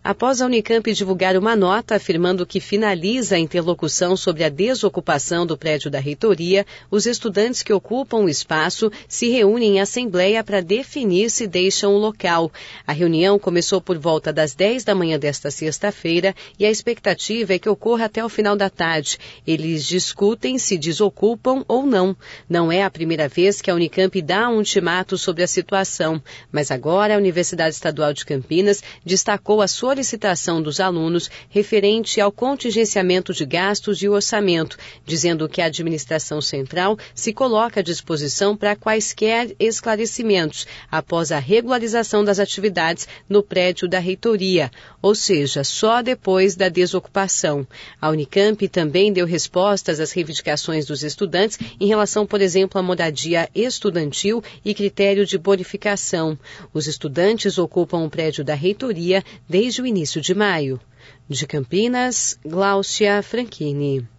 Após a Unicamp divulgar uma nota afirmando que finaliza a interlocução sobre a desocupação do prédio da reitoria, os estudantes que ocupam o espaço se reúnem em assembleia para definir se deixam o local. A reunião começou por volta das 10 da manhã desta sexta-feira e a expectativa é que ocorra até o final da tarde. Eles discutem se desocupam ou não. Não é a primeira vez que a Unicamp dá um ultimato sobre a situação, mas agora a Universidade Estadual de Campinas destacou a solicitação dos alunos referente ao contingenciamento de gastos e orçamento, dizendo que a administração central se coloca à disposição para quaisquer esclarecimentos após a regularização das atividades no prédio da reitoria, ou seja, só depois da desocupação. A Unicamp também deu respostas às reivindicações dos estudantes em relação, por exemplo, à moradia estudantil e critério de bonificação. Os estudantes ocupam o prédio da reitoria desde o início de maio. De Campinas, Gláucia Franchini.